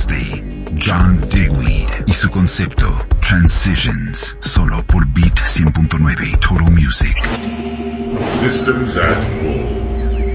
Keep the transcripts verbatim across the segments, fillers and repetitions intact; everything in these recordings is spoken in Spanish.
Thursday, John Digweed y su concepto Transitions, solo por Beat cien punto nueve Total Music. Systems at full.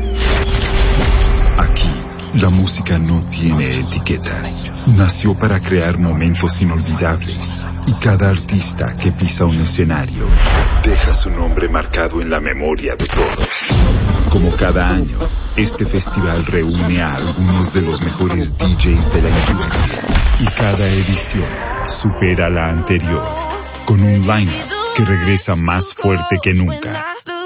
Aquí, la música no tiene etiquetas. Nació para crear momentos inolvidables. Y cada artista que pisa un escenario deja su nombre marcado en la memoria de todos. Como cada año, este festival reúne a algunos de los mejores D Js de la industria. Y cada edición supera la anterior, con un line-up que regresa más fuerte que nunca.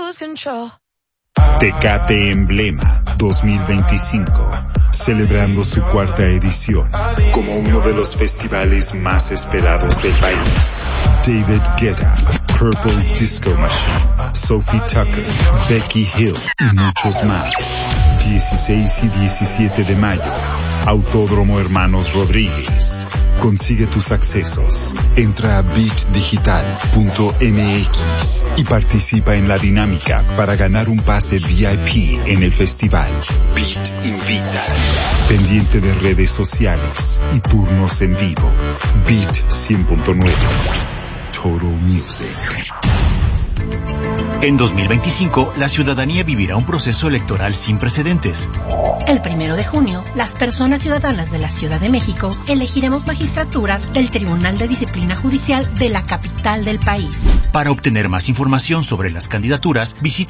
Tecate Emblema dos mil veinticinco, celebrando su cuarta edición como uno de los festivales más esperados del país. David Guetta, Purple Disco Machine, Sophie Tucker, Becky Hill y muchos más. dieciséis y diecisiete de mayo, Autódromo Hermanos Rodríguez. Consigue tus accesos. Entra a beat digital punto m x y participa en la dinámica para ganar un pase V I P en el festival. Beat invita. Pendiente de redes sociales y turnos en vivo. Beat cien punto nueve. Total Music. En dos mil veinticinco, la ciudadanía vivirá un proceso electoral sin precedentes. El primero de junio, las personas ciudadanas de la Ciudad de México elegiremos magistraturas del Tribunal de Disciplina Judicial de la capital del país. Para obtener más información sobre las candidaturas, visita